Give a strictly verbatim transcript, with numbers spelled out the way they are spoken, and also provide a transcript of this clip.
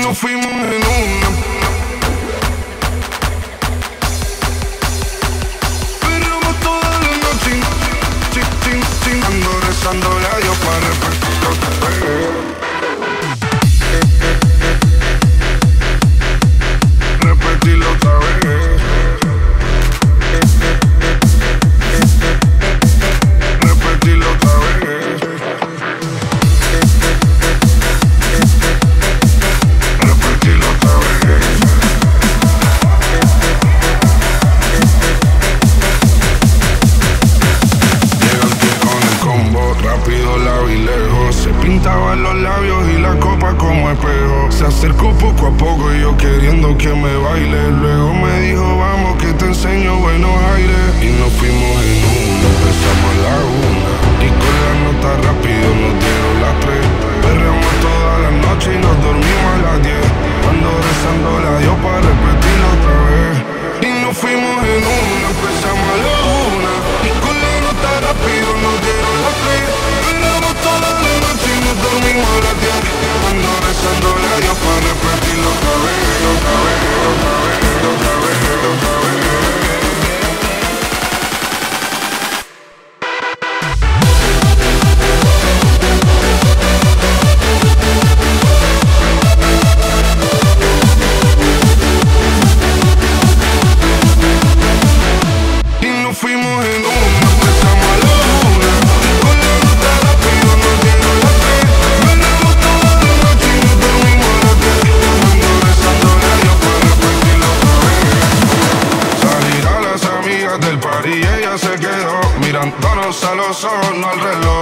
nos fuimos en una. Perreamos toda la noche, chin, chin, chin, ando rezándole a Dios para repetir otra vez. Repetirlo otra vez. Repetirlo otra vez. Repetirlo otra vez. Llega el tío con el combo, rápido, lado y lejos. Se pintaban los labios y la copa como espejo. Se acercó poco a poco y yo queriendo que me baile. Luego me dijo, vamos que te enseño buenos aires. Y nos fuimos en una, empezamos a la una. Y con la nota rápido nos dieron las tres. Perreamos toda la noche y nos dormimos a las diez. Ando rezándole a Dios para repetirlo otra vez. Y nos fuimos en una, empezamos a la una. Y con la nota rápido nos dieron las tres. Perreamos toda la noche y nos dormimos a las diez. Ando rezándole a Dios para repetirlo otra vez, otra vez, otra vez, otra vez, otra vez. Fuimos en una, empezamos a la una. Con la nota rápido nos dieron las tres. Bailamos toda la noche y nos dormimos a las diez. Ando rezándole a Dios para repetirlo otra vez. Salir a las amigas del party y ella se quedó mirándonos a los ojos, no al reloj.